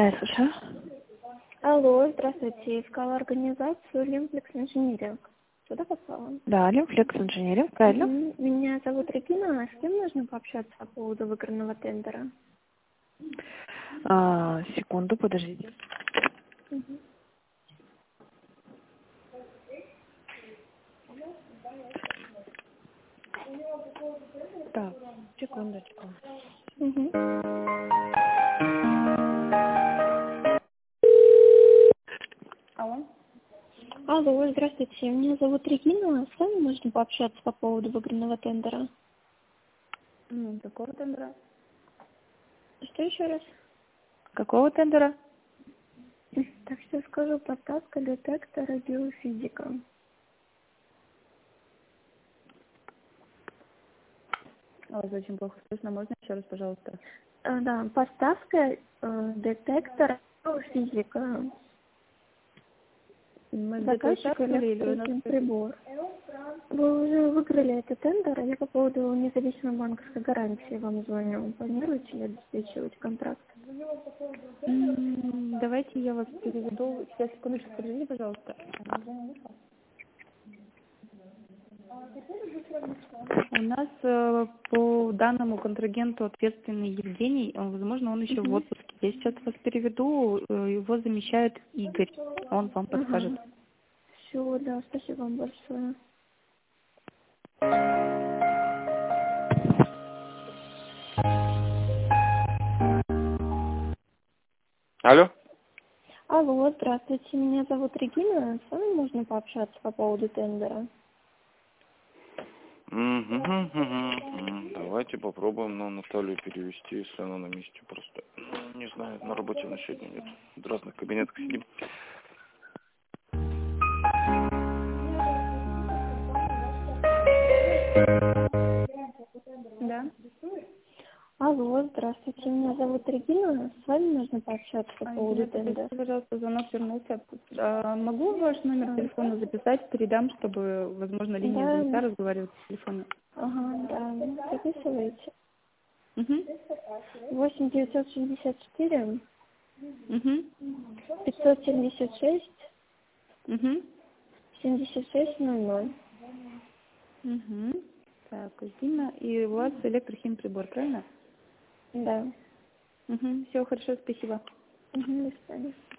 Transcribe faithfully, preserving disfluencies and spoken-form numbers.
Да, я слушаю. Алло, здравствуйте. Искала организацию Лимфлекс Инжиниринг. Сюда попала? Да, Лимфлекс Инжиниринг, правильно? Мгм. Меня зовут Регина. А с кем нужно пообщаться по поводу выигранного тендера? А, секунду, подождите. Мгм. Так, секундочку. Мгм. Алло. Алло, здравствуйте. Меня зовут Регина. С вами можно пообщаться по поводу выигранного тендера? М, Какого тендера? Что еще раз? Какого тендера? Так что скажу, поставка детектора биофизика. А, вас очень плохо слышно. Можно еще раз, пожалуйста? А, да, поставка э, детектора биофизика. Мы где-то Заказчик участвовали или у нас... прибор. Вы уже выиграли этот тендер, а я по поводу независимой банковской гарантии вам звоню. Планируете ли обеспечивать контракт? М, Давайте я вас переведу. Сейчас, секундочку, подождите, пожалуйста. У нас э, по данному контрагенту ответственный Евгений. Э, Возможно, он еще в Угу. отпуске. Я сейчас вас переведу. э, Его замещает Игорь. Он вам подскажет. Ага. Все, да, спасибо вам большое. Алло? Алло, здравствуйте, меня зовут Регина. С вами можно пообщаться по поводу тендера? Мгм, мгм, мгм. Давайте попробуем на Наталью перевести, если она на месте просто. Ну, не знаю, на работе на сегодня нет. В разных кабинетах сидим. Да. Алло, здравствуйте, меня зовут Регина. С вами можно пообщаться по А, поводу извините, тендера? простите, пожалуйста, звонок вернулся. А, могу ваш номер телефона записать, передам, чтобы, возможно, линия Да, занята, разговаривать по телефону. ага, да, записывайте. Угу. Восемь девятьсот шестьдесят четыре Угу. пятьсот семьдесят шесть Угу. семьдесят шесть ноль ноль. Угу. Так, Дина, и у вас электрохимприбор, правильно? Да. Угу. Все хорошо, спасибо. Угу, до свидания.